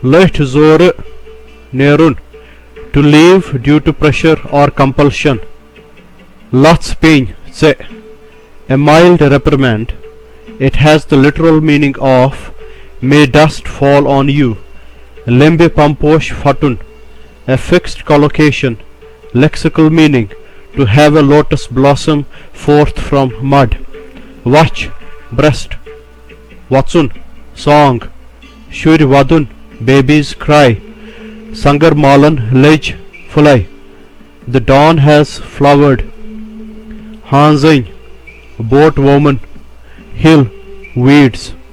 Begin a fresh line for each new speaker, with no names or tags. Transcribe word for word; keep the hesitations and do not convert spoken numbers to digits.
Leicht zore nerun, to leave due to pressure or compulsion. Lats pain, se, a mild reprimand. It has the literal meaning of may dust fall on you. Lembe pamposh fatun, a fixed collocation. Lexical meaning, to have a lotus blossom forth from mud. Vach, breast. Vatsun, song. Shur vadun, babies cry. Sangar malan, lej, fulai. The dawn has flowered. Hanzain, boat woman. Hill, weeds.